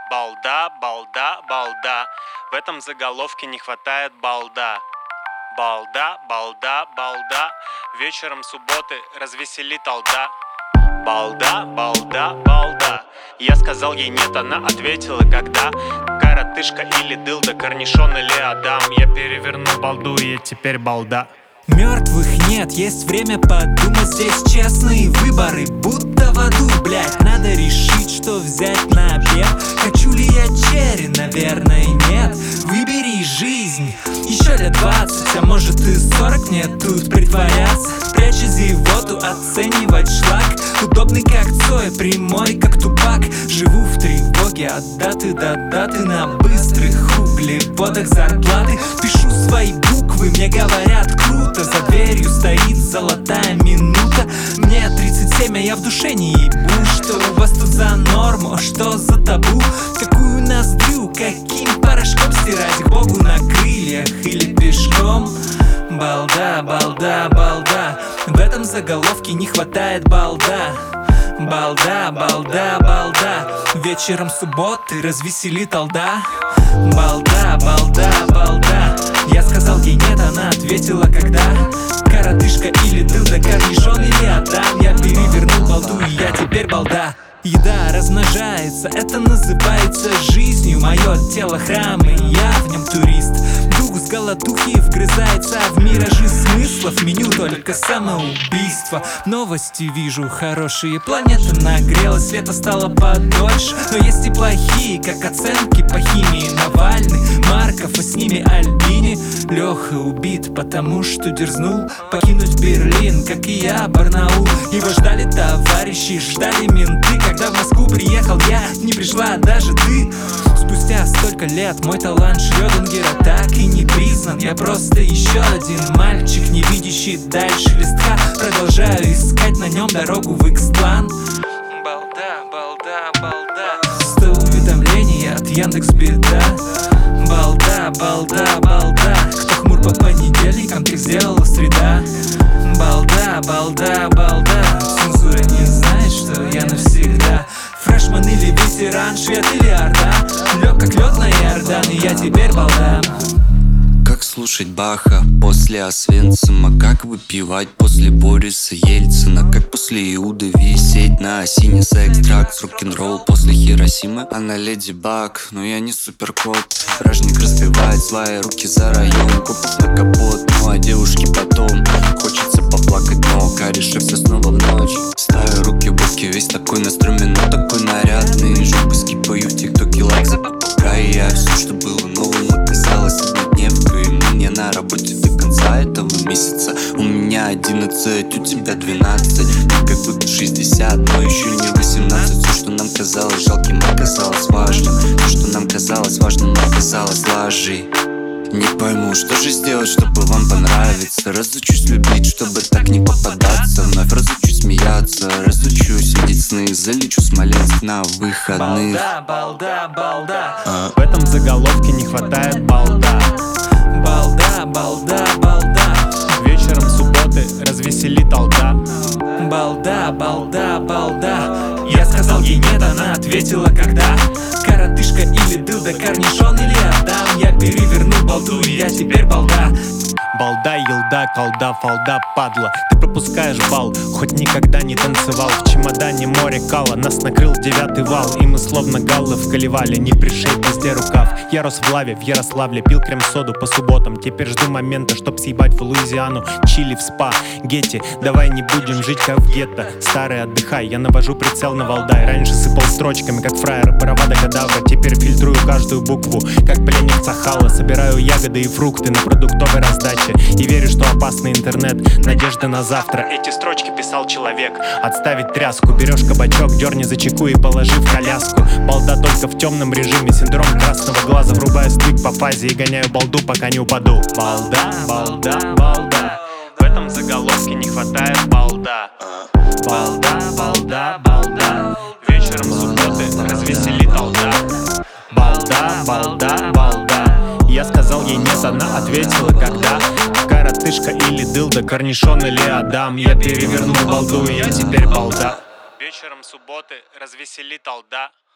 Балда, балда, балда. В этом заголовке не хватает балда. Балда, балда, балда. Вечером субботы развесели толда. Балда, балда, балда. Я сказал ей нет, она ответила когда. Коротышка или дылда, корнишон или Адам. Я перевернул балду, и я теперь балда. Мертвых нет, есть время подумать. Здесь честные выборы, будто в аду, блять. Надо решить, что взять на обед. Хочу ли я черри? Наверное, нет. Выбери жизнь, еще лет 20, а может и 40. Мне тут притворяться, пряча зевоту, оценивать шлак. Удобный как Цой, прямой как Тупак. Живу в тревоге от даты до даты. На быстрых углеводах зарплаты. Пишу свои буквы, мне говорят круто. За дверью стоит золотая минута. Мне 37, а я в душе не ебу. Что у вас тут за норму, что за табу? Какую ноздрю, каким порошком стирать? К Богу на крыльях или пешком? Балда, балда, балда. В этом заголовке не хватает балда. Балда, балда, балда. Вечером субботы развесели толда. Балда, балда, балда. Я сказал ей нет, она ответила когда. Коротышка или дылда, корнишон или Адам. Я перевернул балду, и я теперь балда. Еда размножается, это называется жизнью. Мое тело храм, и я в нем турист. Дух с голодухи вгрызается в миражи смыслов. Меню только самоубийство. Новости вижу хорошие, планета нагрелась, лето стало подольше. Но есть и плохие, как оценки по химии. Навальный, Марков, и с ними Альбини. Леха убит, потому что дерзнул покинуть Берлин, как и я, Барнаул. Его ждали товарищи, ждали менты. Когда в Москву приехал я, не пришла даже ты. Спустя столько лет мой талант Шрёдингера так и не признан. Я просто еще один мальчик, не видящий дальше листка. Продолжаю искать на нем дорогу в Иксплан. Балда, балда, балда. 100 уведомлений от Яндекс.Беда. Балда, балда, балда. Кто хмур по понедельникам, так сделала среда. Балда, балда, балда. Цензура не знает, что я навсегда. Фрешман или ветеран, швед или орда. Лёг как лёд на Иордан, и я теперь балда. Как слушать Баха после Освенцима? Как выпивать после Бориса Ельцина? Как после Иуды висеть на осине за экстракт с рок-н-ролл после Хиросимы? Она леди Баг, но я не суперкот. Вражник разбивает злая руки за район. Купить на капот, ну а девушке потом хочется поплакать, но корешек все снова в ночь. Ставлю руки в боки, весь такой настроен, но такой нарядный. Жопы скипаю в тиктоке, лайк за попугай. Я все, что было новым, оказалось однодневкой. Мне на работе до конца этого месяца. У меня 11, у тебя 12. Мы как будто 60, но еще не 18. Все, что нам казалось жалким, оказалось важным. То, что нам казалось важным, оказалось лажей. Не пойму, что же сделать, чтобы вам понравиться. Разучусь любить, чтобы так не попадаться. Вновь разучусь смеяться, разучусь видеть сны. Залечу Смоленск на выходных. Балда, балда, балда. В этом заголовке не хватает балда. Балда, балда, балда. Вечером субботы развесели толда. Балда, балда, балда. Я сказал ей нет, она ответила когда. Коротышка или дылда, корнишон или Адам. Я перевернул балду, и я теперь балда. Балда, елда, колда, фалда, падла. Ты пропускаешь бал, хоть никогда не танцевал. В чемодане море кала, нас накрыл 9-й вал. И мы словно галлы вколевали, не пришей, пизде рукав. Я рос в лаве, в Ярославле, пил крем-соду по субботам. Теперь жду момента, чтоб съебать в Луизиану, Чили, в спа, Гетти. Давай не будем жить как в гетто. Старый, отдыхай, я навожу прицел на Валдай. Раньше сыпал строчками, как фраер, Баравада Кадавра. Теперь фильтрую каждую букву, как пленник Цахала. Собираю ягоды и фрукты на продуктовой раздаче. И верю, что опасный интернет, надежда на завтра. Эти строчки писал человек. Отставить тряску, берешь кабачок, дерни за чеку и положи в коляску. Балда только в темном режиме, синдром красного глаза. Врубаю стык по фазе и гоняю балду, пока не упаду. Балда, балда, балда. В этом заголовке не хватает балда. Балда, балда, балда. Вечером субботы развесели толда. Балда, балда, балда. Я сказал ей нет, она ответила когда. Коротышка или дылда, корнишон или Адам. Я перевернул балду, и я теперь балда. Вечером субботы развесели толда.